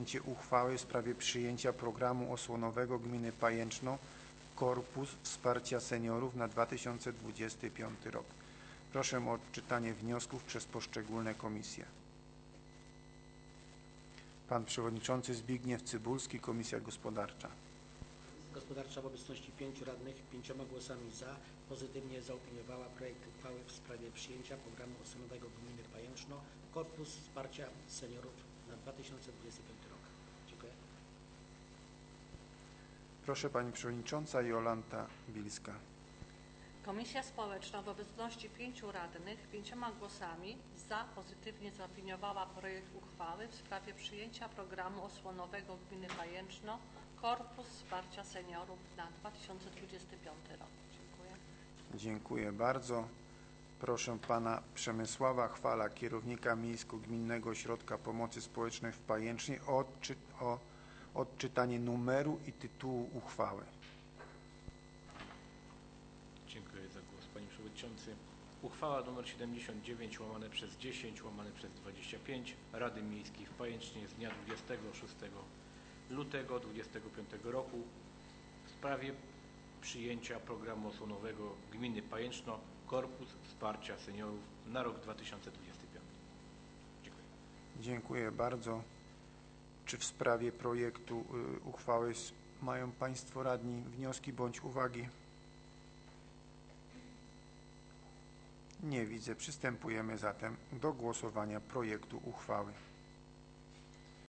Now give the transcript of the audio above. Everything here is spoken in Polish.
uchwały w sprawie przyjęcia programu osłonowego Gminy Pajęczno Korpus Wsparcia Seniorów na 2025 rok. Proszę o odczytanie wniosków przez poszczególne komisje. Pan Przewodniczący Zbigniew Cybulski, Komisja Gospodarcza. Gospodarcza w obecności 5 radnych 5 głosami za pozytywnie zaopiniowała projekt uchwały w sprawie przyjęcia programu osłonowego Gminy Pajęczno Korpus Wsparcia Seniorów na 2025 rok. Dziękuję. Proszę Pani Przewodnicząca Jolanta Bilska. Komisja Społeczna w obecności 5 radnych 5 głosami za pozytywnie zaopiniowała projekt uchwały w sprawie przyjęcia programu osłonowego Gminy Pajęczno Korpus Wsparcia Seniorów na 2025 rok. Dziękuję. Dziękuję bardzo. Proszę Pana Przemysława Chwala, kierownika Miejsko-Gminnego Ośrodka Pomocy Społecznej w Pajęcznie o odczytanie numeru i tytułu uchwały. Dziękuję za głos, Panie Przewodniczący. Uchwała nr 79/10/25 Rady Miejskiej w Pajęcznie z dnia 26 lutego 2025 roku w sprawie przyjęcia programu osłonowego Gminy Pajęczno Korpus Wsparcia Seniorów na rok 2025. Dziękuję. Dziękuję bardzo. Czy w sprawie projektu uchwały mają Państwo radni wnioski bądź uwagi? Nie widzę. Przystępujemy zatem do głosowania projektu uchwały.